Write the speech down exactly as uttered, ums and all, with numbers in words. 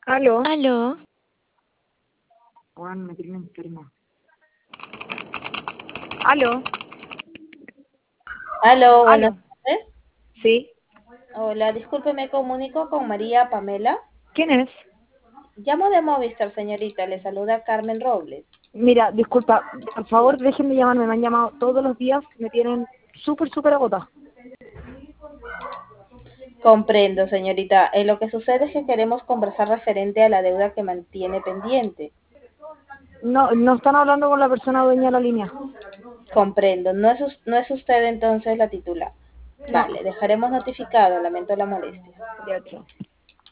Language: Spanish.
Aló. Aló, Juan, me tiene enferma. Aló. Aló, buenas Aló. tardes. ¿Sí? Hola, disculpe, me comunico con María Pamela. ¿Quién es? Llamo de Movistar, señorita. Le saluda Carmen Robles. Mira, disculpa, por favor, déjenme llamarme. Me han llamado todos los días. Me tienen súper, súper agotada. Comprendo, señorita. Eh, lo que sucede es que queremos conversar referente a la deuda que mantiene pendiente. No, no están hablando con la persona dueña de la línea. Comprendo. No es, us- no es usted entonces la titular. No. Vale, dejaremos notificado. Lamento la molestia. Ya, chao.